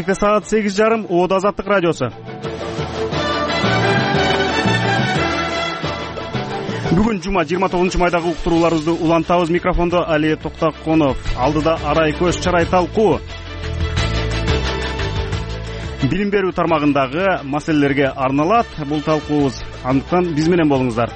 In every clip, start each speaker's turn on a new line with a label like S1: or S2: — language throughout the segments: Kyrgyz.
S1: Эркекте саат 8:30. Оодо Азаттык радиосу. Бүгүн жума 29-майдагы уктурууларыбызды улантабыз. Микрофондо Али Токтоконов, алдыда арай көз чарай талкуу. Билим берүү тармагындагы маселелерге арналат бул талкуубуз. Андыктан биз менен болуңуздар.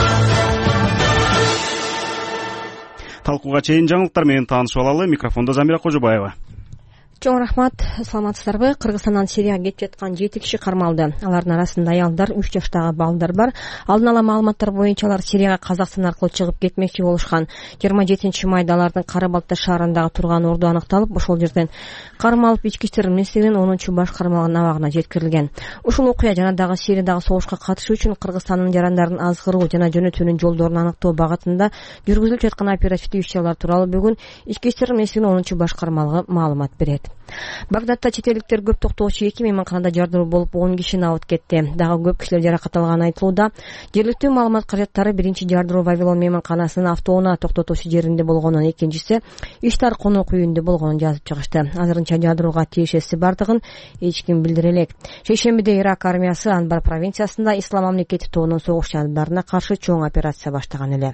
S1: Талкууга чейин жаңылыктар менен таанышып алалы. Микрофондо Замира Кожобаева.
S2: Чоң рахмат, саламатсыздарбы? Кыргызстандан Сирияга кетип жаткан 7 киши кармалды. Алардын арасында аялдар, 3 жаштагы балдар бар. Алдын ала маалыматтар боюнча алар Сирияга Казакстан аркылуу чыгып кетмекчи болушкан. 27-майда алардын Кара-Балта шаарындагы турган орду аныкталып, ошол жерден кармалып ички иштер министрлигинин 10-баш кармалган абагына жеткирилген. Ушул окуя жана дагы Сириядагы согушка катышуу үчүн Кыргызстандын жарандарын азгыруу жана жөнөтүүнүн жолдорун аныктоо багытында жүргүзүлүп жаткан оперативдик иш-чаралар тууралуу бүгүн ички иштер министрлигинин 10-баш кармалгы маалымат берет. Багдадта чет элдиктер көп токтоочу 2 мейманканада жардыруу болуп 10 киши абыт кетти. Дагы көп кишилер жаракат алганы айтылууда. Жергиликтүү маалымат каражаттары биринчи жардыруу Вавилон мейманканасынын автоунаа токтотуучу жеринде болгонун, экинчиси Иштар конок үйүндө болгонун жазып чыгышты. Азырынча жардырууга тиешеси бардыгын эч ким билдире элек. Шейшембиде Ирак армиясы Анбар провинциясында Ислам мамлекети тобунун согушчандарына каршы чоң операция баштаган эле.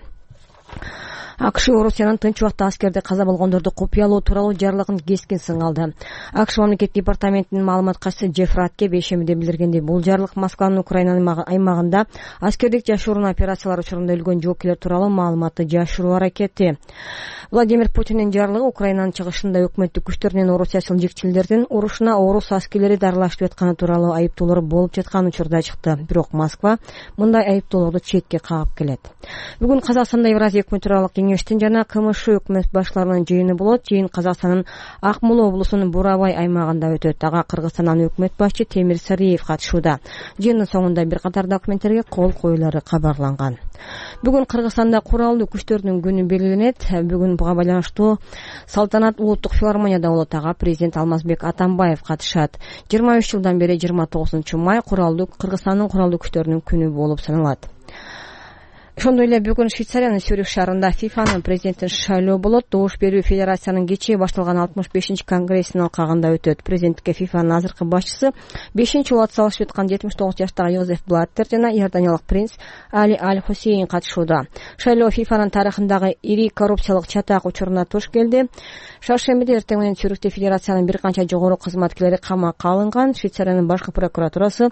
S2: АКШ Орусиянын тынч убакта аскерде каза болгондорду купуялоо тууралуу жарлыгын кескин сыңалды. АКШ мамлекет департаментинин маалымат катчысы Джефф Ратке бейшембиде билдиргендей, бул жарлык Москванын Украинанын аймагында аскердик жашыруун операциялар учурунда өлгөн жоокерлер тууралуу маалыматты жашыруу аракети. Владимир Путиндин жарлыгы Украинанын чыгышында өкмөттүк күчтөр Орусия сылжыкчылардын урушуна орус аскерлери дарылашып жатканы тууралуу айыптоолор болуп жаткан учурда чыкты. Бирок Москва мындай айыптоолорду четке кагып келет. Бүгүн Казакстанда Евразия өкмөтаралык кеңештин жана КМШ өкмөт башларынын жыйыны болот. Жыйын Казакстандын Ак Мол облусунун Бурабай аймагында өтөт. Ага Кыргызстандан өкмөт башчы Темир Сариев катышууда. Жыйындын соңунда бир катар документтерге кол коюлары кабарланган. Бүгүн Кыргызстанда куралдуу күчтөрдүн күнү белгиленет. Бүгүн буга байланыштуу салтанат улуттук филармонияда болот. Ага президент Алмазбек Атамбаев катышат. 23 жылдан бери 29-май Кыргызстандын куралдуу күчтөрүнүн күнү болуп саналат. Ошондой эле бүгүн Швейцариянын Сюрих шаарында ФИФАнын президенттин шайлоо болот. Добуш берүү федерациянын кечээ башталган 65-чи конгрессинин алкагында өтөт. Президенттикке ФИФАнын азыркы башчысы 5-чи жолу атсалышып жаткан 79 жаштагы Йозеф Блаттер жана иорданиялык принц Али Аль-Хусейн катышууда. Шайлоо ФИФАнын тарыхындагы ири коррупциялык чатак учуруна туш келди. Шаршембиде эртең менен Сюрихте федерациянын бир канча жогору кызматкерлери камакка алынган. Швейцариянын башкы прокуратурасы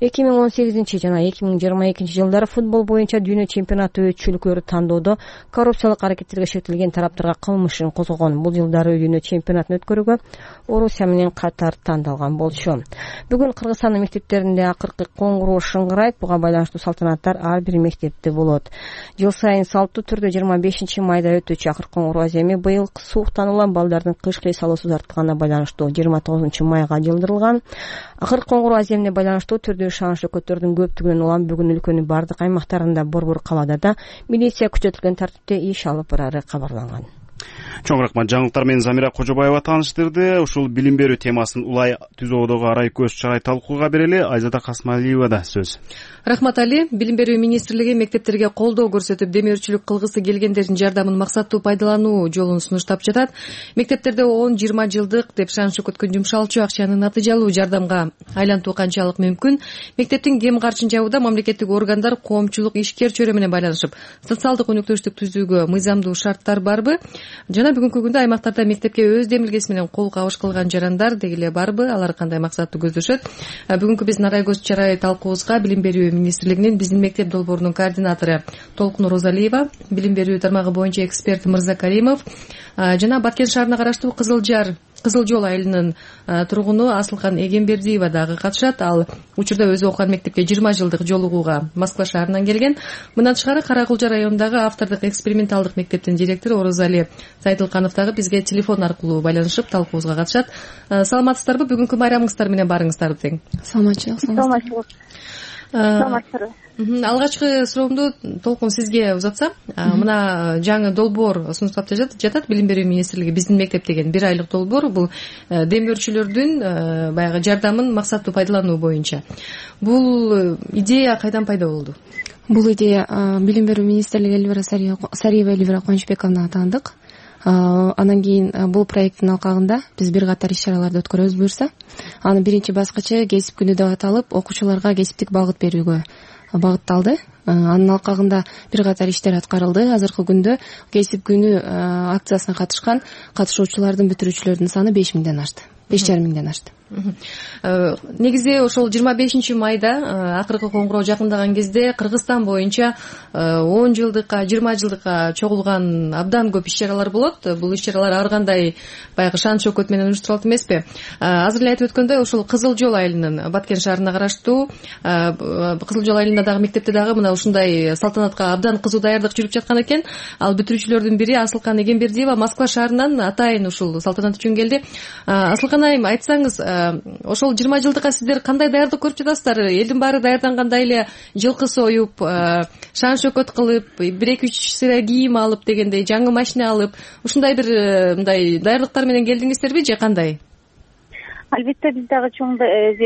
S2: 2018 жана 2022 жылдары футбол боюнча дүйнө чемпионаты өтчүлүклөрү тандоодо коррупциялык аракеттерге шектелген тараптарга кылмышын козгогон. Бул жылдары дүйнө чемпионатын өткөрүүгө Орусия менен катар тандалган болчу. Бүгүн Кыргызстандын мектептеринде акыркы коңгуроо шыңгырайт. Буга байланыштуу салтанаттар ар бир мектепте болот. Жыл сайын салттуу түрдө 25-майда өтүүчү акыркы коңгуроо аземи быйыл сууктан улам балдардын кыш кыйсалуусу артканына байланыштуу 29-майга жылдырылган. Акыркы коңгуроо аземине байланыштуу түрдүү шаан шөкөттөрдүн көптүгүнөн улам бүгүн өлкөнүн бардык аймактарында борбор калада да милиция күчөтүлгөн тартипте иш алып барары кабарланган.
S1: Чоң рахмат. Жаңылыктар менен Замира Кожобаева тааныштырды. Ушул билим берүү темасын улай түзүүдөгү арай көз чарай талкууга берели. Айзада Касмалиевада сөз.
S3: Рахмат Али. Билим берүү министрлиги мектептерге колдоо көрсөтүп, демөөрчүлүк кылгысы келгендердин жардамын максаттуу пайдалануу жолун сунуштап жатат. Мектептерде 10-20 жылдык деп шан шөкөткөн жумшалчу акчаны натыйжалуу жардамга айлантуу канчалык мүмкүн? Мектептин кем каржын жабууда мамлекеттик органдар коомчулук ишкер чөйрө менен байланышып, социалдык өнөктөштүк түзүүгө мыйзамдуу шарттар барбы? Жана бүгүнкү күндө аймактарда мектепке өз демилгеси менен кол кабыш кылган жарандар деги эле барбы? Алар кандай максатты көздөшөт? Бүгүнкү биздин арай көз чарай талкуубузга билим берүү министрлигинин биздин мектеп долбоорунун координатору Толкун Розалиева, билим берүү тармагы боюнча эксперт Мырза Каримов жана Баткен шаарына караштуу Кызыл Жол айылынын тургуну Асылкан Эгембердиева дагы катышат. Ал учурда өзү окуган мектепке 20 жылдык жолугууга Москва шаарынан келген. Мындан тышкары Кара Кулжа районундагы автордук эксперименталдык мектептин директору Орозали Сайдылканов дагы бизге телефон аркылуу байланышып талкуубузга катышат. Саламатсыздарбы? Бүгүнкү майрамыңыздар менен барыңыздар тең.
S4: Саламатчылык.
S3: Алгачкы суроомду Толкун сизге узатсам, мына жаңы долбоор сунуштап жатат билим берүү министрлиги биздин мектеп деген 1 айлык долбоор. Бул демөөрчүлөрдүн баягы жардамын максаттуу пайдалануу боюнча. Бул идея кайдан пайда болду?
S4: Бул идея билим берүү министрлиги Сариева Эльвира Кубанычбековнага таандык. Анан кийин бул проекттин алкагында биз бир катар иш-чараларды өткөрөбүз буюрса. Анын биринчи баскычы кесип күнү деп аталып, окуучуларга кесиптик багыт берүүгө багытталды. Анын алкагында бир катар иштер аткарылды. Азыркы күндө кесип күнү акциясына катышуучулардын бүтүрүүчүлөрдүн саны 5000ден ашты. 5,5 ашты.
S3: Негизи ошол 25 майда акыркы коңгуроо жакындаган кезде Кыргызстан боюнча 10 жылдыкка, 20 жылдыкка чогулган абдан көп иш-чаралар болот. Бул иш-чаралар ар кандай баягы шан шөкөт менен уюштурулат эмеспи? Азыр эле айтып өткөндөй, ошол Кызыл Жол айылынын Баткен шаарына караштуу Кызыл Жол айылында дагы мектепте дагы мына ушундай салтанатка абдан кызуу даярдык жүрүп жаткан экен. Ал бүтүрүүчүлөрдүн бири Асылкан Эгембердиева Москва шаарынан атайын ушул салтанат үчүн келди. Асылкан айым, айтсаңыз, ошол 20 жылдыкка сиздер кандай даярдык көрүп жатасыздар? Элдин баары даярдангандай эле жылкы союп, шан шөкөт кылып, 1-2-3 сыйра кийим алып дегендей, жаңы машина алып, ушундай бир мындай даярдыктар менен келдиңиздерби же кандай?
S5: Албетте биз дагы чоң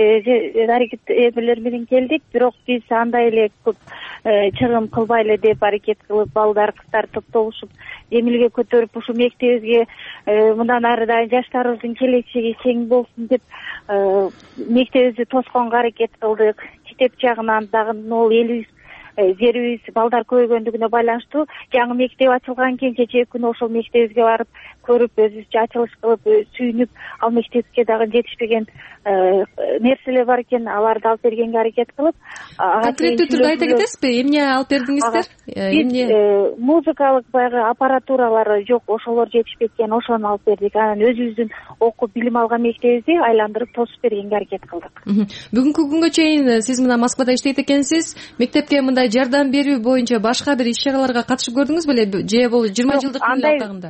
S5: аракет эмелер менен келдик, бирок биз андай эле көп чыгым кылбайлы деп аракет кылып, балдар, кыздар топтолушуп эмилге көтөрүп, ушу мектебибизге мындан ары да жаштарыбыздын келечеги кең болсун деп мектебибизди тосконго аракет кылдык. Читеп жагынан дагы могул элибиз, жерибиз балдар көбөйгөндүгүнө байланыштуу жаңы мектеп ачылган кийин кечээ күнү ошол мектебибизге барып көрүп, өзүбүзчө ачылыш кылып, сүйүнүп, ал мектепке дагы жетишпеген нерселер бар экен, аларды алып бергенге аракет кылып.
S3: Конкреттүү түрдө айта кетесизби? Эмне алып бердиңиздер?
S5: Эмне музыкалык баягы аппаратуралары жок, ошолор жетишпей экен, ошону алып бердик. Анан өзүбүздүн окуп билим алган мектебибизди айландырып тосуп бергенге аракет кылдык.
S3: Бүгүнкү күнгө чейин сиз мына Москвада иштейт экенсиз. Мектепке мындай жардам берүү боюнча башка бир иш-чараларга катышып көрдүңүз беле? Же бул 20 жылдыктын алкагында?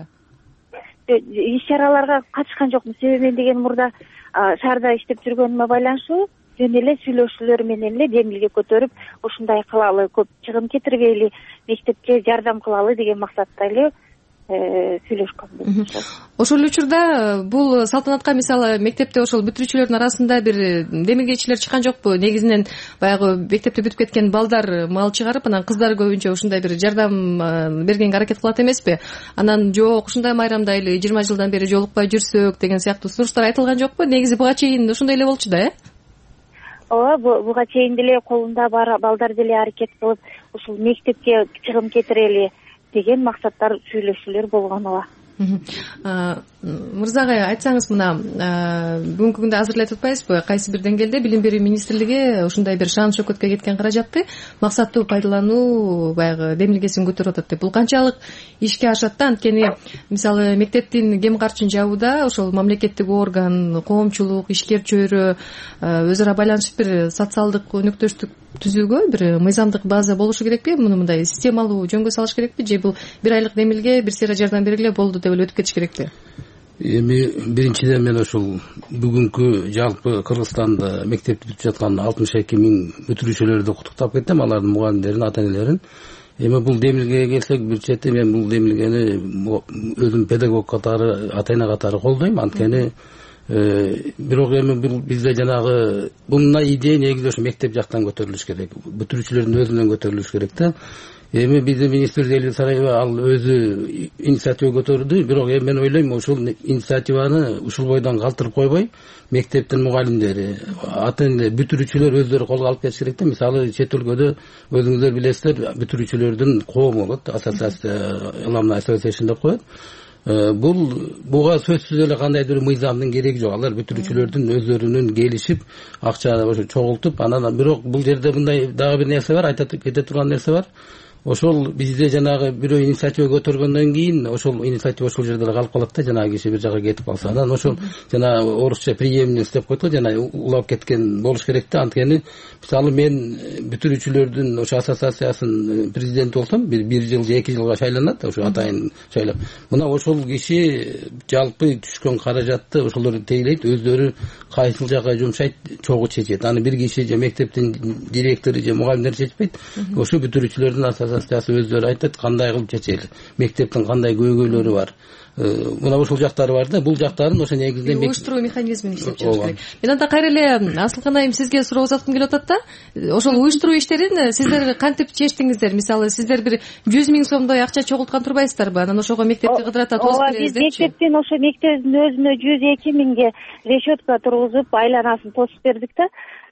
S5: Иш-чараларга катышкан жокмун. Себеби мен деген мурда шаарда иштеп жүргөнүмө байланыштуу жөн эле сүйлөшүүлөр менен эле демилге көтөрүп, ушундай кылалы, көп чыгым кетирбейли, мектепке жардам кылалы деген максатта эле сүйлөшкөнбүз.
S3: Ошол учурда бул салтанатка мисалы мектепте ошол бүтүрүүчүлөрдүн арасында бир демилгечилер чыккан жокпу? Негизинен баягы мектепти бүтүп кеткен балдар мал чыгарып, анан кыздар көбүнчө ушундай бир жардам бергенге аракет кылат эмеспи? Анан жок, ушундай майрамдайлы 20 жылдан бери жолукпай жүрсөк деген сыяктуу сунуштар айтылган жокпу? Негизи буга чейин ушундай эле болчу да,
S5: Ооба, буга чейин деле колунда бар балдар деле аракет кылып, ушул мектепке чыгым кетирели деген максаттар, сүйлөшүүлөр болгон. Ооба.
S3: Мырзагай, айтсаңыз, мына бүгүнкү күндө азыр эле айтып атпайсызбы, кайсы бир деңгээлде Билим берүү министрлиги ушундай бир шан шөкөткө кеткен каражатты максаттуу пайдалануу баягы демилгесин көтөрүп атат деп. Бул канчалык ишке ашат да? Анткени мисалы мектептин кем карчын жабууда ошол мамлекеттик орган, коомчулук, ишкер чөйрө өз ара байланышып бир социалдык өнөктөштүк түзүүгө бир мыйзамдык база болушу керекпи? Муну мындай системалуу жөнгө салыш керекпи? Же бул бир айлык демилге, бир сыйра жардам бергиле болду деп эле өтүп кетиш керекпи?
S6: Эми биринчиден мен ошол бүгүнкү жалпы Кыргызстанда мектепти бүтүп жаткан 62 миң бүтүрүүчүлөрдү куттуктап кеттим, алардын мугалимдерин, ата энелерин. Эми бул демилгеге келсек, бир чети мен бул демилгени өзүм педагог катары, ата эне катары колдойм. Анткени бирок эми бизде жанагы мына идея негизи ошо мектеп жактан көтөрүлүш керек, бүтүрүүчүлөрдүн өзүнөн көтөрүлүш керек да. Эми биздин министр Элбек Сарайбек ал өзү инициатива көтөрдү, бирок мен ойлойм, ушул инициативаны ушул бойдон калтырып койбой, мектептин мугалимдери, ата энелер, бүтүрүүчүлөр өздөрү колго алып кетиш керек да. Мисалы чет өлкөдө өзүңүздөр билесиздер, бүтүрүүчүлөрдүн коому болот, ассоциация, Alumni Association деп коет. Буга сөзсүз эле кандайдыр мыйзамдын кереги жок. Алар бүтүрүүчүлөрдүн өздөрүнүн келишип, акча ошо чогултуп, анан бирок бул жерде мындай дагы бир нерсе бар, айтып кете турган нерсе бар. Ошол бизде жанагы бирөө инициатива көтөргөндөн кийин ошол инициатива ошол жерде калып калат да, жанагы киши бир жака кетип калса. Анан ошол жана орусча преемниц деп коет го, жана улап кеткен болуш керек да. Анткени мисалы мен бүтүрүүчүлөрдүн ошо ассоциациясынын президенти болсом, бир жыл же 2 жылга шайланат, ошо атайын шайлап. Мына ошол киши жалпы түшкөн каражатты ошолор тейлейт, өздөрү кайсыл жака жумшайт, чогуу чечет. Аны бир киши же мектептин директору же мугалимдер чечпейт. Ошо бүтүрүүчүлөрдүн ассоциациясы администрациясы өздөрү айтат кандай кылып чечели, мектептин кандай көйгөйлөрү бар, мына ушул жактары бар да, бул жактарын ошо негизинде
S3: уюштуруу механизмин иштеп чыгыш керек. Мен анда кайра эле Асылкан айым сизге суроо узаткым келип атат да, ошол уюштуруу иштерин сиздер кантип чечтиңиздер? Мисалы сиздер бир 100 000 сомдой акча чогулткан турбайсыздарбы? Анан ошого мектепти кыдырата тосуп беребиз депчи.
S5: Мектептин ошо мектептин өзүнө 102 000 решетка тургузуп айланасын тосуп бердик да.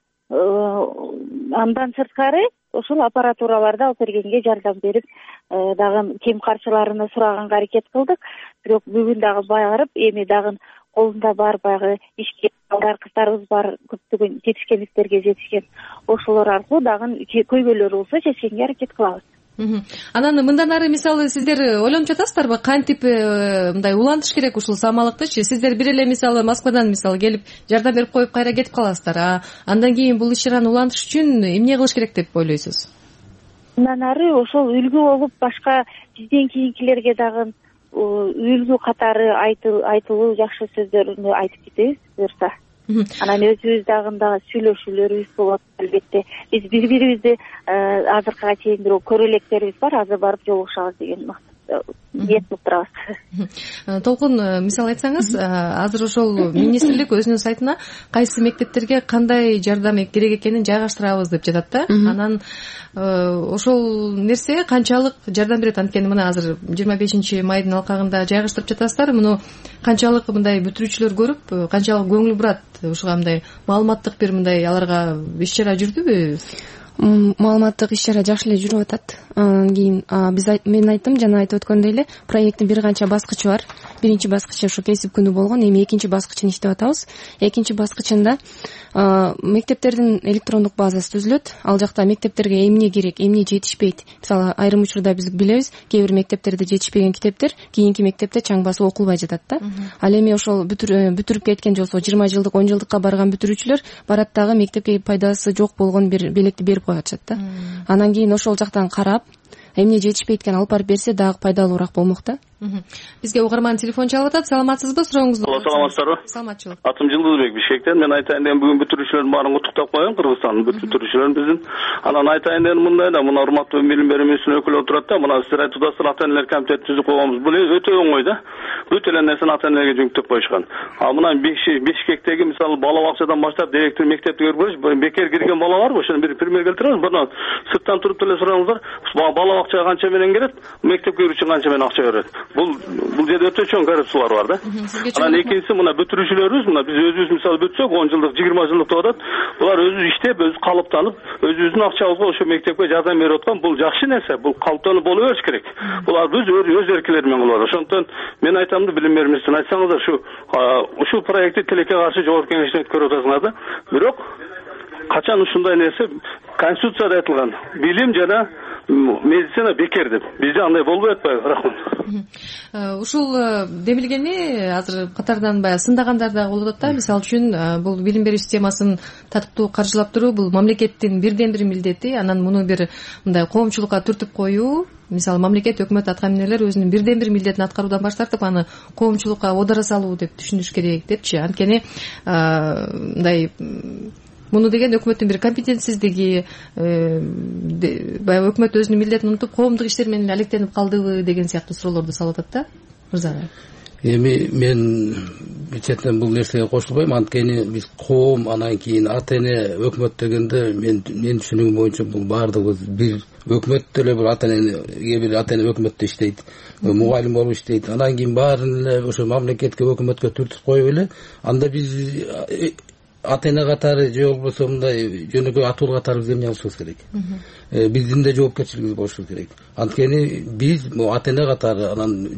S5: Андан сырткары ошол аппаратураларды алып бергенге жардам берип, дагы кем каржыларына сураганга аракет кылдык. Бирок бүгүн дагы барып, эми дагы колунда бар баягы ишке балдар кыздарыбыз бар, көптөгөн жетишкендиктерге жетишкен. Ошолор аркылуу дагы көйгөйлөр болсо чечкенге аракет кылабыз.
S3: Анан мындан ары мисалы сиздер ойлонуп жатасыздарбы кантип мындай улантыш керек ушул самалыктычы? Сиздер бир эле мисалы Москвадан мисалы келип жардам берип коюп кайра кетип каласыздар. Андан кийин бул иш-чараны улантыш үчүн эмне кылыш керек деп ойлойсуз?
S5: Мындан ары ошол үлгү болуп башка бизден кийинкилерге дагы үлгү катары айтылуу жакшы сөздөрүнү айтып кетебиз буюрса. Анан өзүбүз дагы сүйлөшүүлөрүбүз болот албетте. Биз бири-бирибизди азыркыга чейин бирок көрө электерибиз бар, азыр барып жолугушабыз деген ниет кылып турабыз.
S3: Толкун, мисалы айтсаңыз, азыр ошол министрлик өзүнүн сайтына кайсы мектептерге кандай жардам керек экенин жайгаштырабыз деп жатат да. Анан ошол нерсе канчалык жардам берет? Анткени мына азыр 25 майдын алкагында жайгаштырып жатасыздар. Муну канчалык мындай бүтүрүүчүлөр көрүп, канчалык көңүл бурат? Ушуга мындай маалыматтык бир мындай аларга иш-чара жүрдүбү?
S4: Маалыматтык иш-чара жакшы эле жүрүп атат. Анан кийин мен айттым, жана айтып өткөндөй эле, проекттин бир канча баскычы бар. Биринчи баскычы ошо кесип күнү болгон, эми экинчи баскычын иштеп атабыз. Экинчи баскычында мектептердин электрондук базасы түзүлөт. Ал жакта мектептерге эмне керек, эмне жетишпейт. Мисалы айрым учурда биз билебиз, кээ бир мектептерде жетишпеген китептер кийинки мектепте чаң басып окулбай жатат да. Ал эми ошол бүтүрүп кеткен жолсо 20 жылдык, 10 жылдыкка барган бүтүрүүчүлөр барат дагы мектепке пайдасы жок болгон бир белекти берип коюп атышат да. Анан кийин ошол жактан карап, эмне жетишпейт экен алып барып берсе дагы пайдалуураак болмок да.
S3: Бизге угарман телефон чалып атат. Саламатсызбы? Сурооңузду.
S7: Саламатсыздарбы?
S3: Саламатчылык.
S7: Атым Жылдызбек Бишкектен. Мен айтайын дегем, бүгүн бүтүрүүчүлөрдүн баарын куттуктап коеюн, Кыргызстандын бүтүрүүчүлөрүн биздин. Анан айтайын дегеним мындай да, мына урматтуу билим берүү министринин өкүлү отурат да, мына сиздер айтып атасыздар, ата-энелер комитети түзүп койгонбуз. Бул өтө оңой да. Бүт эле нерсени ата-энелерге жүктөп коюшкан. Мына Бишкектеги мисалы бала бакчадан баштап директор мектепти көрүп көрүш, бекер кирген бала барбы? Ошону бир пример келтиребиз. Мына сырттан туруп деле сураңыздар, бала бакчага канча менен келет, мектепке кирүү үчүн канча менен акча берет. Бул жерде өтө чоң коррупциялар бар да. Анан экинчиси мына бүтүрүүчүлөрүбүз, мына биз өзүбүз мисалы бүтсөк 10 жылдык, 20 жылдык деп атат. Булар өзү иштеп, өзү калыптанып, өзүбүздүн акчабызга ошо мектепке жардам берип аткан. Бул жакшы нерсе, бул калыптанып боло бериш керек. Булар биз өз эркилери менен кылып атат. Ошондон мен айтам да, билим берүү министрин айтсаңыздар, ушул проектти тилекке каршы жогорку кеңештен өткөрүп атасыңар да. Бирок качан ушундай нерсе конституцияда айтылган, билим жана медицина бекер деп. Бизде андай болбой атпайбы? Рахмат.
S3: Ушул демилгени азыр катарынан баягы сындагандар да болуп атат да. Мисалы үчүн бул билим берүү системасын татыктуу каржылап туруу бул мамлекеттин бирден бир милдети. Анан муну бир мындай коомчулукка түртүп коюу, мисалы мамлекет, өкмөт, аткаминерлер өзүнүн бирден бир милдетин аткаруудан баш тартып, аны коомчулукка одара салуу деп түшүнүш керек депчи. Анткени мындай муну деген өкмөттүн бир компетентсиздиги, баягы өкмөт өзүнүн милдетин унутуп, коомдук иштер менен алектенип калдыбы деген сыяктуу суроолорду салып атат да, мырзага.
S6: Эми мен четинен бул нерсеге кошулбайм, анткени биз коом, анан кийин ата-эне, өкмөт дегенде менин түшүнүгүм боюнча бул баардыгыбыз бир өкмөт деле бир ата-эне, бир ата-эне өкмөттө иштейт, мугалим болуп иштейт. Анан кийин баарын эле ошо мамлекетке, өкмөткө түртүп коюп эле, анда биз ата-эне катары же болбосо мындай жөнөкөй атуу катары биз эмне кылышыбыз керек? Биздин да жоопкерчилигибиз болушу керек. Анткени биз ата-эне катары, анан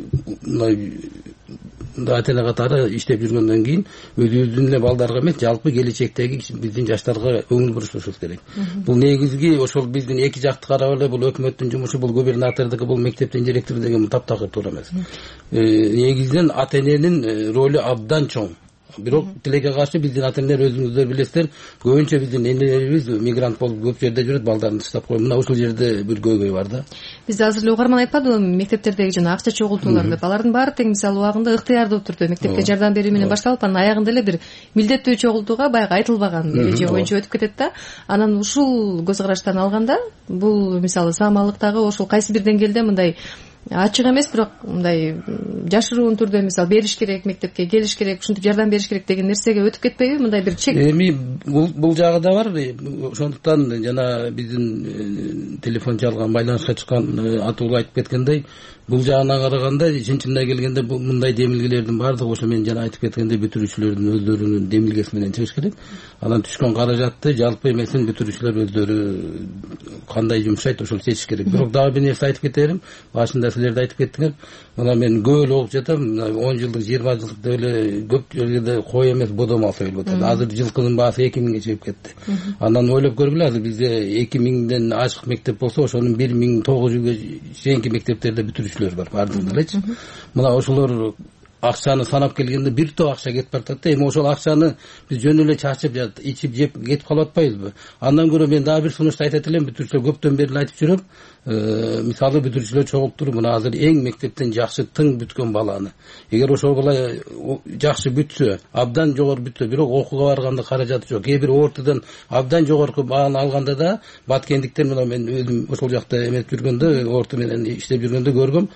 S6: ата-эне катары иштеп жүргөндөн кийин өзүбүздүн эле балдарга эмес, жалпы келечектеги биздин жаштарга көңүл бурушубуз керек. Бул негизги ошол биздин эки жакты карап эле, бул өкмөттүн жумушу, бул губернатордуку, бул мектептин директору деген таптакыр туура эмес. Негизинен ата-эненин ролу абдан чоң. Бирок тилекке каршы биздин ата энелер өзүңүздөр билесиздер, көбүнчө биздин энелерибиз мигрант болуп көп жерде жүрөт, балдарын таштап коюп. Мына ушул жерде бир көйгөй бар да.
S3: Бизде азыр эле угарман айтпадыбы, мектептердеги жана акча чогултуулар деп. Алардын баары тең мисалы убагында ыктыярдуу түрдө мектепке жардам берүү менен башталып, анан аягында эле бир милдеттүү чогултууга баягы айтылбаган эреже боюнча өтүп кетет да. Анан ушул көз караштан алганда, бул мисалы саамалыктагы ошол кайсы бир деңгээлде мындай ачык эмес, бирок мындай жашыруун түрдө мисалы бериш керек, мектепке келиш керек, ушинтип жардам бериш керек деген нерсеге өтүп кетпейби? Мындай бир чек.
S6: Эми бул жагы да бар. Ошондуктан жана биздин телефон чалган, байланышка чыккан атуулу айтып кеткендей, бул жагына караганда чын-чынына келгенде бул мындай демилгелердин баардыгы ошо мен жана айтып кеткендей бүтүрүүчүлөрдүн өздөрүнүн демилгеси менен чыгыш керек. Анан түшкөн каражатты жалпы эмесин бүтүрүүчүлөр өздөрү кандай жумшайт ошол чечиш керек. Бирок дагы бир нерсе айтып кетерим. Башында силер да айтып кеттиңер. Мына мен көп эле окуп жатам. 10 жылдык, 20 жылдык деп эле көп жерде кой эмес, бодомал союлуп атат. Азыр жылкынын баасы 2000ге чыгып кетти. Андан ойлоп көргүлө, азыр бизде 2000ден ашык мектеп болсо, ошонун 1900ге чейинки мектептерде бүтүрүүчүлөр бар, бардыгы элечи. Мына ошолор акчаны санап келгенде бир топ акча кетип баратат да. Эми ошол акчаны биз жөн эле чачып, ичип, жеп кетип калып атпайбызбы? Андан көрө мен дагы бир сунушту айтат элем, бүтүрүүчүлөр көптөн бери айтып жүрөм. Мисалы бүтүрүүчүлөр чогултуруп, мына азыр эң мектептен жакшы тың бүткөн баланы, эгер ошол бала жакшы бүтсө, абдан жогору бүтсө, бирок окууга барганда каражаты жок, кээ бир ортодон абдан жогорку бааны алганда да баткендиктер, мына мен өзүм ошол жакта эмет жүргөндө, орто менен иштеп жүргөндө көргөм.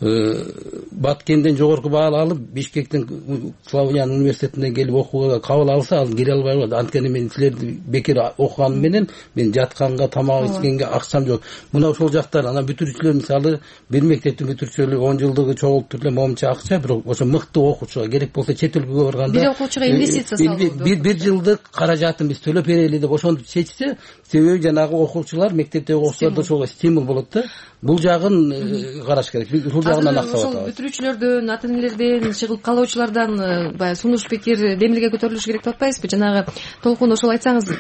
S6: Баткенден жогорку баал алып, Бишкектин Славян университетине келип окууга кабыл алса, ал кире албай калат. Анткени мен силерди бекер окуганым менен мен жатканга, тамак ичкенге акчам жок. Мына ошол жактар. Анан бүтүрүүчүлөр мисалы бир мектептин бүтүрүүчүлөрү 10 жылдыгы чогултуп эле момча акча, бирок ошо мыкты окуучуга керек болсо чет өлкөгө барганда
S3: бир окуучуга инвестиция салуу,
S6: бир жылдык каражатын биз төлөп берели деп ошентип чечсе, себеби жанагы окуучулар, мектептеги окуучуларда ошого стимул болот да. Бул жагын караш керек. Биз ушул жагынан аксап атабыз.
S3: Ошол бүтүрүүчүлөрдөн, ата энелерден, чыгып калуучулардан баягы сунуш пикир, демилге көтөрүлүш керек деп атпайсызбы? Жанагы толкун ошол айтсаңыз,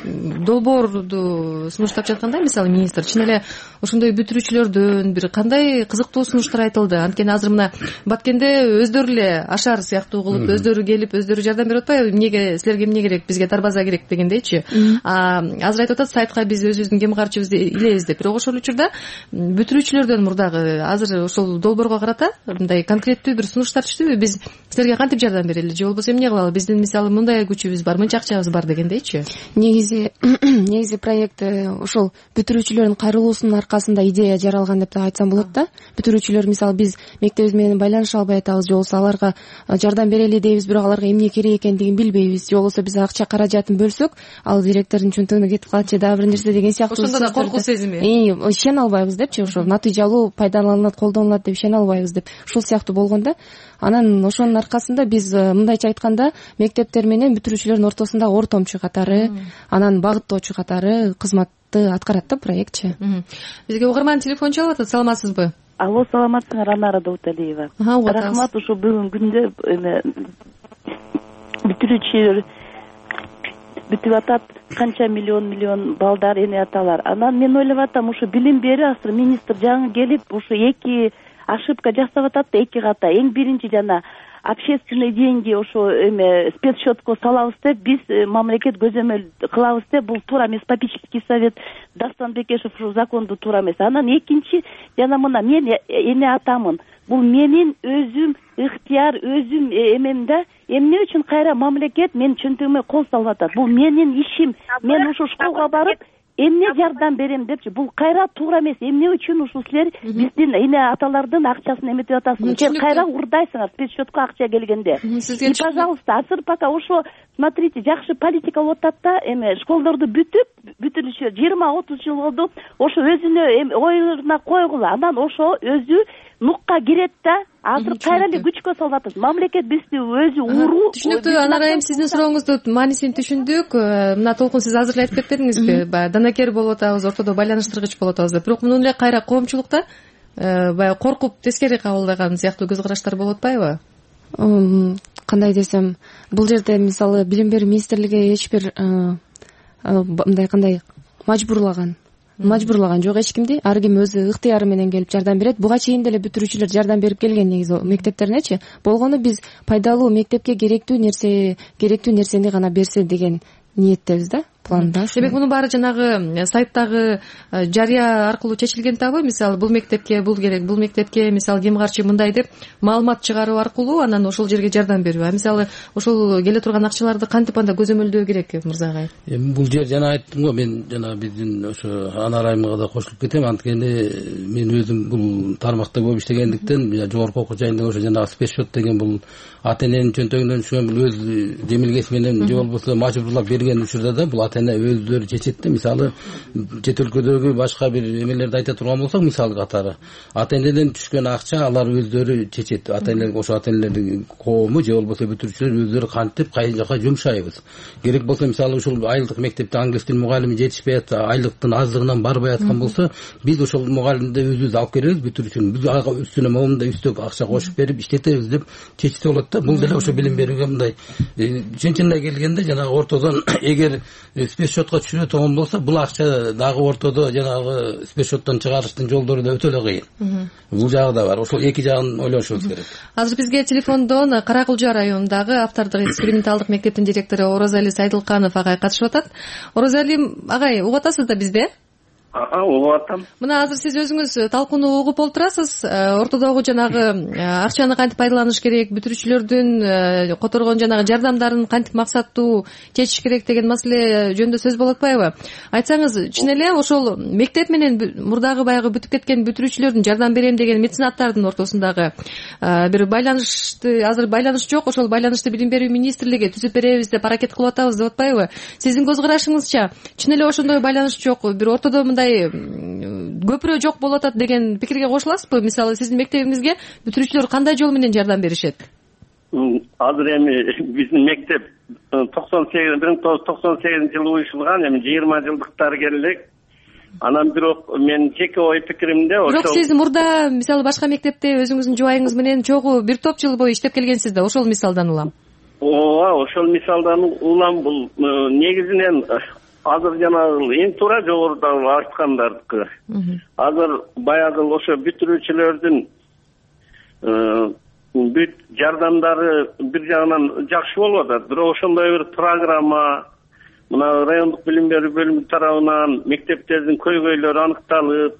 S3: долбоорду сунуштап жатканда, мисалы министр чын эле ошондой бүтүрүүчүлөрдөн бир кандай кызыктуу сунуштар айтылды? Анткени азыр мына Баткенде өздөрү эле ашар сыяктуу кылып, өздөрү келип, өздөрү жардам берип атпайбы? Эмнеге, силерге эмне керек, бизге дарбаза керек дегендейчи. Азыр айтып атат, сайтка биз өзүбүздүн кем карчыбызды илебиз деп. Бирок ошол учурда бүтүрүүчүлөрдөн мурдагы азыр ошол долбоорго карата мындай конкреттүү бир сунуштар түштүбү? Биз силерге кантип жардам берели, же болбосо эмне кылалы? Биздин мисалы мындай күчүбүз бар, мынча акчабыз бар дегендейчи.
S4: Негизи проект ошол бүтүрүүчүлөрдүн кайрылуусунун аркасында идея жаралган деп да айтсам болот да. Бүтүрүүчүлөр мисалы биз мектебиз менен байланыша албай атабыз, же болбосо аларга жардам берели дейбиз, бирок аларга эмне керек экендигин билбейбиз, же болбосо биз акча каражатын бөлсөк, ал директордун чөнтөгүнө кетип калат, же дагы бир нерсе деген сыяктуу.
S3: Ошондо да коркуу сезими.
S4: Ишене албайбыз депчи, ошо натыйжалуу пайдаланылат, колдонулат деп ишене албайбыз деп ушул сыяктуу болгон да. Анан ошонун аркасында биз мындайча айтканда мектептер менен бүтүрүүчүлөрдүн ортосунда ортомчу катары, анан багыттоочу катары кызматты аткарат да проектчи.
S3: Бизге угарман телефон чалып атат, саламатсызбы?
S8: Алло, саламатсыңар, Анара Дауталиева. Рахмат, ушу бүгүн күндө бүтүрүүчүлөр бүтүп атат, канча миллион балдар, эне аталар. Анан мен ойлоп атам, ушу билим берүү асыр министр жаңы келип, ушу эки ошибка жасап атат да, эки ката. Эң биринчи жана общественный деньги ошо спецсчетко салабыз деп, биз мамлекет көзөмөл кылабыз деп, бул туура эмес. Попечительский совет Дастан Бекешев ушул законду туура эмес. Анан экинчи, жана мына мен эне атамын. Бул менин өзүм ыктыяр, өзүм эмем да. Эмне үчүн кайра мамлекет мен чөнтөгүмө кол салып атат? Бул менин ишим. Мен ушу школга барып эмне жардам берем депчи, бул кайра туура эмес. Эмне үчүн ушул силер биздин эне аталардын акчасын эметип атасыңар? Силер кайра урдайсыңар спецсчетко акча келгенде. И пожалуйста, азыр пока ошо смотрите, жакшы политика болуп атат да, школдорду бүтүрүшү 20-30 жыл болду. Ошо өзүнө ойлоруна койгула. Анан ошо өзү нукка кирет да. Азыр кайра эле күчкө салып атат. Мамлекет бизди өзү уруу.
S3: Түшүнүктүү, Анар айым, сиздин сурооңузду маанисин түшүндүк. Мына толкун сиз азыр эле айтып кетпедиңизби? Баягы данакер болуп атабыз, ортодо байланыштыргыч болуп атабыз деп. Бирок мунун эле кайра коомчулукта баягы коркуп тескери кабылдаган сыяктуу көз караштар болуп атпайбы?
S4: Кандай десем, бул жерде мисалы билим берүү министрлиги эч бир мындай кандай мажбурлаган мажбурлаган жок эч кимди, ар ким өзү ыктыяры менен келип жардам берет. Буга чейин деле бүтүрүүчүлөр жардам берип келген негизи мектептеринечи. Болгону биз пайдалуу мектепке керектүү нерсени гана берсе деген ниеттебиз да, планда.
S3: Демек мунун баары жанагы сайттагы жарыя аркылуу чечилген табы, мисалы бул мектепке бул керек, бул мектепке мисалы ким каршы мындай деп маалымат чыгаруу аркылуу анан ошол жерге жардам берүү. А мисалы ошол келе турган акчаларды кантип анда көзөмөлдөө керек, Мырза агай?
S6: Бул жер жана айттым го, мен жана биздин ошо ана райымга да кошулуп кетем. Анткени мен өзүм бул тармакта көп иштегендиктен, жогорку окуу жайында ошо жанагы спецсчет деген бул ата эненин чөнтөгүнөн түшкөн бул өз демилгеси менен же болбосо мажбурлап берген учурда да бул ата эне өздөрү чечет да. Мисалы чет өлкөдөгү башка бир эмелерди айта турган болсок, мисалы катары ата энеден түшкөн акча алар өздөрү чечет. Ата энелер, ошо ата энелердин коому же болбосо бүтүрүүчүлөр өздөрү кантип кайын жака жумшайбыз. Керек болсо мисалы ушул айлык мектепте англис тил мугалими жетишпей атса, айлыктын аздыгынан барбай аткан болсо, биз ошол мугалимди өзүбүз алып келебиз бүтүрүүчүнү. Биз ага үстүнө момундай үстөк акча кошуп берип иштетебиз деп чечсе болот да. Бул деле ошо билим берүүгө мындай чынчынына келгенде жанагы ортодон эгер спецсчетко түшүрө турган болсо, бул акча дагы ортодо жанагы спецсчеттон чыгарыштын жолдору да өтө эле кыйын. Бул жагы да бар. Ошол эки жагын ойлонушубуз керек.
S3: Азыр бизге телефондон Кара Кулжа районундагы Автардык эксперименталдык мектептин директору Орозали Сайдылканов агай катышып атат. Орозали агай, угуп атасыз да бизди?
S9: Угуп атам.
S3: Мына азыр сиз өзүңүз талкууну угуп олтурасыз. Ортодогу жанагы акчаны кантип пайдаланыш керек, бүтүрүүчүлөрдүн которгон жанагы жардамдарын кантип максаттуу чечиш керек деген маселе жөнүндө сөз болуп атпайбы? Айтсаңыз, чын эле ошол мектеп менен мурдагы баягы бүтүп кеткен бүтүрүүчүлөрдүн жардам берем деген меценаттардын ортосундагы бир байланышты, азыр байланыш жок, ошол байланышты Билим берүү министрлиги түзүп беребиз деп аракет кылып атабыз деп атпайбы? Сиздин көз карашыңызча, чын эле ошондой байланыш жок, бир ортодо көпүрө жок болуп атат деген пикирге кошуласызбы? Мисалы сиздин мектебиңизге бүтүрүүчүлөр кандай жол менен жардам беришет?
S9: Азыр эми биздин мектеп 1998-жылы уюшулган, эми 20 жылдыктары келелек. Анан бирок мен жеке ой пикиримде ошол.
S3: Бирок сиз мурда мисалы башка мектепте өзүңүздүн жубайыңыз менен чогуу бир топ жыл бою иштеп келгенсиз да, ошол мисалдан улам.
S9: Ошол мисалдан улам. Бул негизинен азыр жанагы эң туура жогоруда айткандардыкы. Азыр баягы ошо бүтүрүүчүлөрдүн бүт жардамдары бир жагынан жакшы болуп атат. Бирок ошондой бир программа мына райондук билим берүү бөлүмү тарабынан мектептердин көйгөйлөрү аныкталып,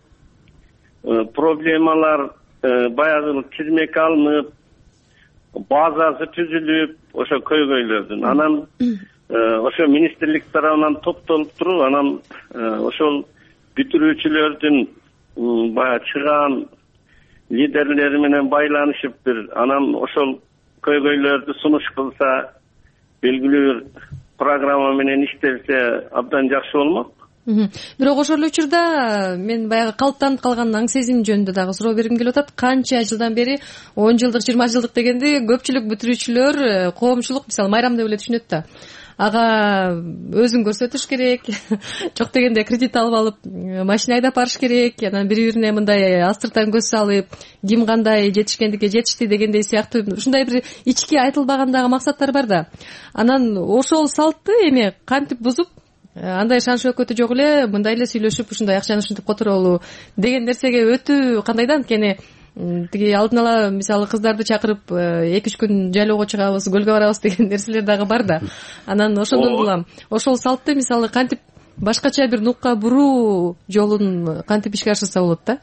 S9: проблемалар баягы тизмеке алынып, базасы түзүлүп, ошо көйгөйлөрдүн. Анан ошо министрлик тарабынан топтолуп туруп, анан ошол бүтүрүүчүлөрдүн баягы чыган лидерлери менен байланышып бир, анан ошол көйгөйлөрдү сунуш кылса, белгилүү бир программа менен иштелсе абдан жакшы болмок.
S3: Бирок ошол учурда мен баягы калыптанып калган аң сезим жөнүндө дагы суроо бергим келип атат. Канча жылдан бери 10 жылдык, 20 жылдык дегенде көпчүлүк бүтүрүүчүлөр, коомчулук мисалы майрам деп эле түшүнөт да. Ага өзүн көрсөтүш керек, жок дегенде кредит алып алып, машина айдап барыш керек, анан бири-бирине мындай астыртан көз салып, ким кандай жетишкендикке жетишти дегендей сыяктуу ушундай бир ички айтылбаган дагы максаттар бар да. Анан ошол салтты эми кантип бузуп, андай шан шөкөтү жок эле, мындай эле сүйлөшүп, ушундай акчаны ушинтип которолу деген нерсеге өтүү кандайдан? Анткени тиги алдын ала мисалы кыздарды чакырып 2-3 күн жайлоого чыгабыз, көлгө барабыз деген нерселер дагы бар да. Анан ошондон улам ошол салтты мисалы кантип башкача бир нукка буруу жолун кантип ишке ашырса болот да?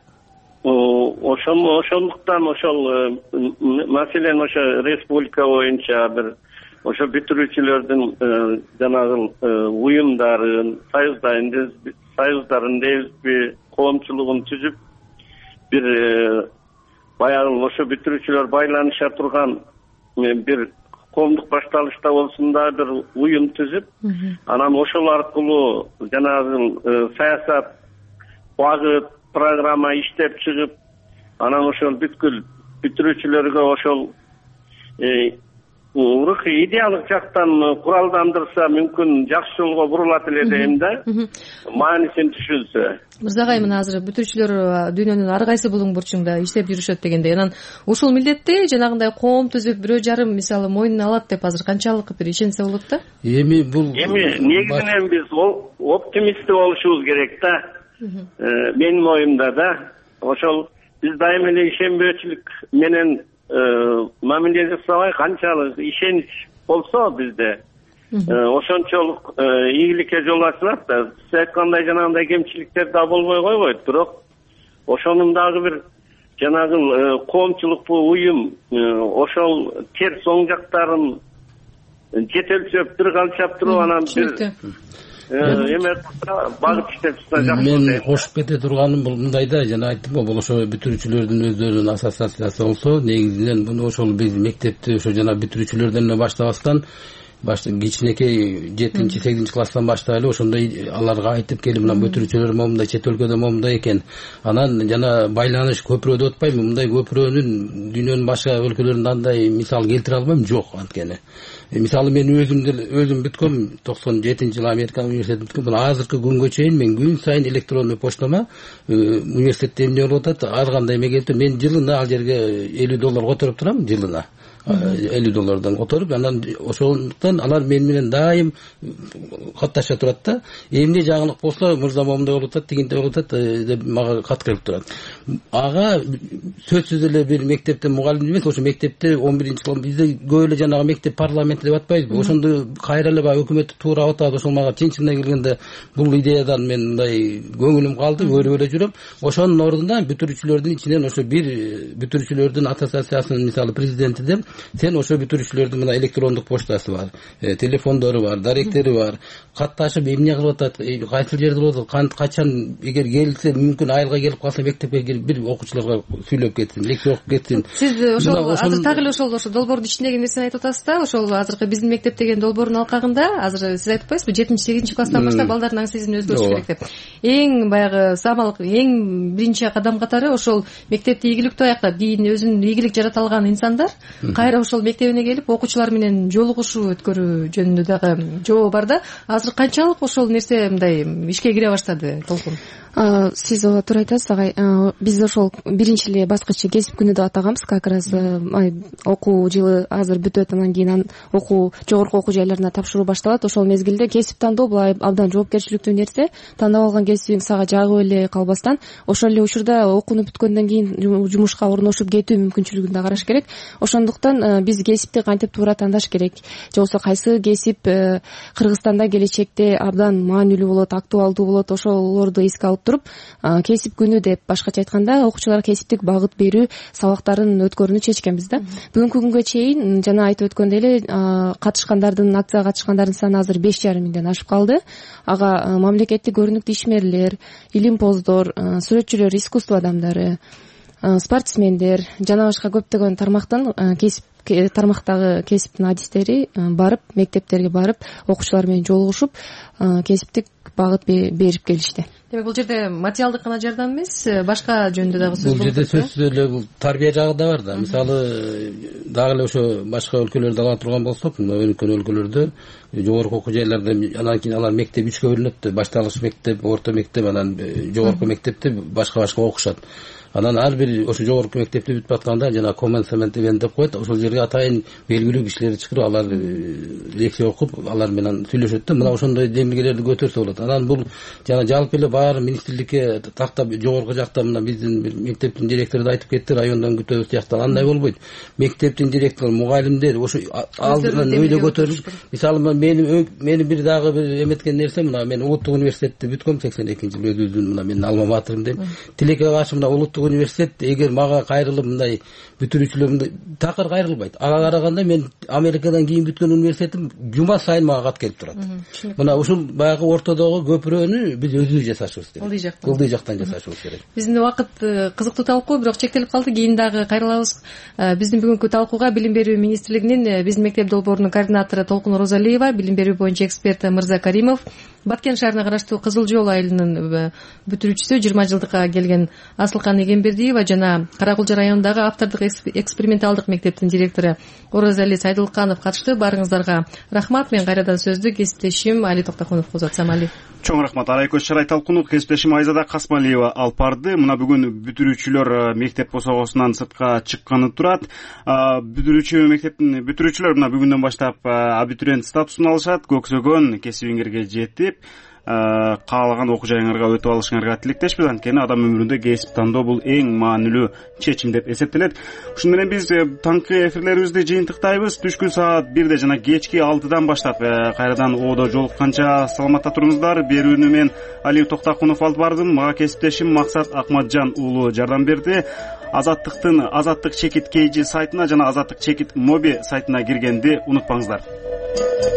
S9: Ошондуктан ошол маселен ошо республика боюнча бир ошо бүтүрүүчүлөрдүн жанагы уюмдарын, союздарын дейбизби, коомчулугун түзүп бир баягы ошо бүтүрүүчүлөр байланыша турган бир коомдук башталышта болсун да бир уюм түзүп, анан ошол аркылуу жанагы саясат, багыт, программа иштеп чыгып, анан ошол бүткүл бүтүрүүчүлөргө ошол рухий идеалдык жактан куралдандырса мүмкүн жакшы жолго бурулат эле дейм да, маанисин түшүнсө.
S3: Мырзагай, мына азыр бүтүрүүчүлөр дүйнөнүн ар кайсы булуң бурчуңда иштеп жүрүшөт дегендей, анан ушул милдетти жанагындай коом түзүп бирөө жарым мисалы мойнуна алат деп азыр канчалык бир ишенсе болот да?
S9: Эми негизинен биз оптимист болушубуз керек да. Менин оюмда да ошол биз дайым эле ишенбөөчүлүк менен мамиле жасабай канчалык ишенич болсо бизде ошончолук ийгиликке жол ачылат да. Сиз айткандай жанагындай кемчиликтер да болбой койбойт, бирок ошонун дагы бир жанагы коомчулукпу уюм ошол терс оң жактарын жетелчөп бир калчап туруп анан бир эме багып иштеп турса жакшы.
S6: Мен кошуп кете турганым бул мындай да, жана айттым го, бул ошо бүтүрүүчүлөрдүн өздөрүнүн ассоциациясы болсо, негизинен муну ошол биз мектепти ошо жана бүтүрүүчүлөрдөн эле баштабастан кичинекей 7-8 класстан баштайлы ошондой аларга айтып келип, мына бүтүрүүчүлөр момундай, чет өлкөдө момундай экен. Анан жана байланыш көпүрө деп атпайбы, мындай көпүрөнүн дүйнөнүн башка өлкөлөрүндө андай мисал келтире албайм, жок анткени. Мисалы мен өзүм бүткөм 97-жылы Америка университетин бүткөм. Мына азыркы күнгө чейин мен күн сайын электрондой почтама университетте эмне болуп атат, аз кандай эме келип, мен жылына ал жерге $50 которуп турам, жылына. $50 которуп, анан ошондуктан алар мен менен дайым катташа турат да. Эмне жаңылык болсо, мырза момундай болуп атат, тигинтип болуп атат деп мага кат келип турат. Ага сөзсүз эле бир мектепте мугалим эмес, ошо мектепте 11-класс бизде көп эле жанагы мектеп парламент деп атпайбызбы, ошондо кайра эле баягы өкмөттү туура атат. Ошол мага чын-чынына келгенде бул идеядан мен мындай көңүлүм калды, өрүп эле жүрөм. Ошонун ордуна бүтүрүүчүлөрдүн ичинен ошо бир бүтүрүүчүлөрдүн ассоциациясынын мисалы президенти деп, сен ошо бүтүрүүчүлөрдүн мына электрондук почтасы бар, телефондору бар, даректери бар, катташып эмне кылып атат, кайсы жерде болот, качан эгер келсе мүмкүн айылга келип калса мектепке келип бир окуучуларга сүйлөп кетсин, лекция окуп кетсин.
S3: Сиз ошол азыр так эле ошол долбоордун ичиндеги нерсени айтып атасыз да, ошол азыркы биздин мектеп деген долбоордун алкагында азыр сиз айтып атпайсызбы, 7-8 класстан баштап балдардын аң сезимин өзгөртүш керек деп. Эң баягы самал эң биринчи кадам катары ошол мектепти ийгиликтүү аяктап, өзүнүн ийгилик жарата алган инсандар кайра ошол мектебине келип окуучулар менен жолугушуу өткөрүү жөнүндө дагы жобо бар да. Азыр канчалык ошол нерсе мындай ишке кире баштады, Толкун?
S4: Сиз ооба туура айтасыз, агай. Биз ошол биринчи эле баскычы кесип күнү деп атаганбыз. Как раз окуу жылы азыр бүтөт, анан кийин жогорку окуу жайларына тапшыруу башталат. Ошол мезгилде кесип тандоо бул абдан жоопкерчиликтүү нерсе. Тандап алган кесибиң сага жагып эле калбастан, ошол эле учурда окууну бүткөндөн кийин жумушка орношуп кетүү мүмкүнчүлүгүн да караш керек. Ошондуктан биз кесипти кантип туура тандаш керек, же болбосо кайсы кесип Кыргызстанда келечекте абдан маанилүү болот, актуалдуу болот, ошолорду эске алып туруп, кесип күнү деп, башкача айтканда, окуучуларга кесиптик багыт берүү сабактарын өткөрүүнү чечкенбиз да. Бүгүнкү күнгө чейин жана айтып өткөндөй эле акцияга катышкандардын саны азыр 5,5 миңден ашып калды. Ага мамлекеттик өрнүктүү ишмерлер, илимпоздор, сүрөтчүлөр, искусство адамдары, спортсмендер жана башка көптөгөн тармактагы кесиптин адистери барып, мектептерге барып, окуучулар менен жолугушуп, кесиптик багыт берип келишти.
S3: Демек, бул жерде материалдык гана жардам эмес, башка жөнүндө дагы сөз болот.
S6: Бул жерде сөзсүз эле бул тарбия жагы да бар да. Мисалы, дагы эле ошо башка өлкөлөрдү ала турган болсок, өнүккөн өлкөлөрдө жогорку окуу жайларда анан кийин алар мектеп 3кө бөлүнөт, башталгыч мектеп, орто мектеп, анан жогорку мектепте башка окушат. Анан ар бир ошо жогорку мектепти бүтүп атканда жана комментсмент ивент деп коет, ошол жерге атайын белгилүү кишилерди чакырып, алар лекция окуп, алар менен сүйлөшөт да. Мына ошондой демилгелерди көтөрсө болот. Анан бул жана жалпы эле баары министрликке тактап жогорку жакта мына биздин бир мектептин директору да айтып кетти, райондон күтөбүз тияктан. Андай болбойт. Мектептин директору, мугалимдер ошо алдынан өйдө көтөрүлүп, мисалы мени бир дагы бир эметкен нерсе, мына мен улуттук университетти бүткөм 82-жылы, өзүмдүн мына менин алма матырым деп. Тилекке каршы мына улуттук университет эгер мага кайрылып мындай бүтүрүүчүлөр мындай такыр кайрылбайт. Ага караганда мен Америкадан кийин бүткөн университетим жума сайын мага кат келип турат. Мына ушул баягы ортодогу көпүрөнү биз өзүбүз жасашыбыз керек. Ылдый жактан жасашыбыз керек.
S3: Биздин убакыт кызыктуу талкуу, бирок чектелип калды. Кийин дагы кайрылабыз. Биздин бүгүнкү талкууга Билим берүү министрлигинин биздин мектеп долбоорунун координатору Толкун Розалиева, билим берүү боюнча эксперт Мырза Каримов, Баткен шаарына караштуу Кызыл жол айылынын бүтүрүүчүсү 20 жылдыкка келген Асылкан Эгембердиева жана Каракулча районундагы автордук эксперименталдык мектептин директору Оразали Сайдылканов катышты. Баарыңыздарга рахмат. Мен кайрадан сөздү кесиптешим Али Токтокуновго узатсам. Али.
S1: Чоң рахмат. Арайкөз Шарай талкууну кесиптешим Айзада Касмалиева алып барды. Мына бүгүн бүтүрүүчүлөр мектеп босогосунан сыртка чыкканы турат. Бүтүрүүчүлөр мына бүгүндөн баштап абитуриент статусун алышат. Көксөгөн кесибиңерге жетип, каалаган окуу жайыңарга өтүп алышыңарга тилектешпиз. Анткени адам өмүрүндө кесип тандоо бул эң маанилүү чечим деп эсептелет. Ушуну менен биз таңкы эфирлерибизди жыйынтыктайбыз. Түшкү саат 1-де жана кечки 6-дан баштап кайрадан оодо жолукканча саламатта туруңуздар. Берүүнү мен Алиев Токтакунов алып бардым. Мага кесиптешим Максат Акматжан уулу жардам берди. Азаттык чекит KG сайтына жана Азаттык чекит моби сайтына киргенди унутпаңыздар.